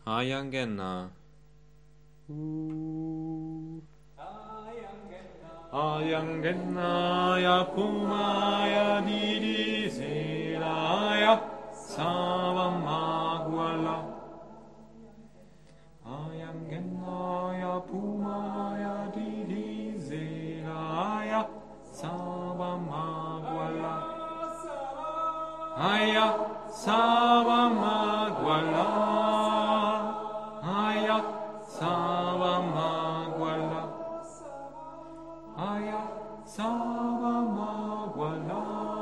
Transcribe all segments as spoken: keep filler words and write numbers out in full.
Ayangenna. Ayangenna ya pumaya didi selaya savamagwala. Ayangenna ya pumaya didi selaya savamagwala. Aya savamagwala. Aya savamagwala. Aya savamagwala.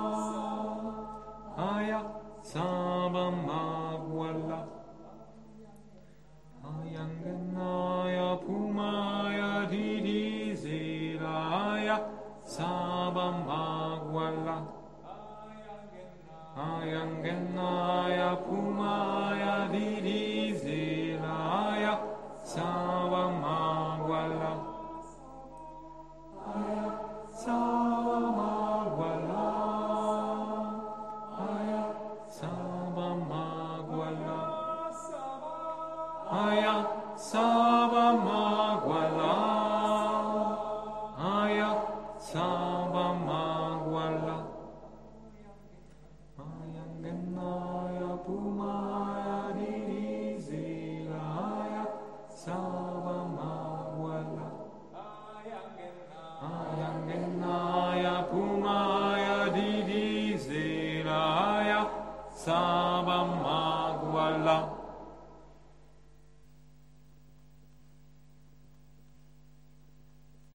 Aya savamagwala. Ayanganaya pumaya didi zelaya savamagwala. Ayanganaya pumaya didi zelaya savamagwala. Aya savamagwala. Aya savamagwala. Aya savamagwala. Aya savamagwala. Ayanganaya pumaya didi zelaya savamagwala. Ayanganaya pumaya didi zelaya savamagwala.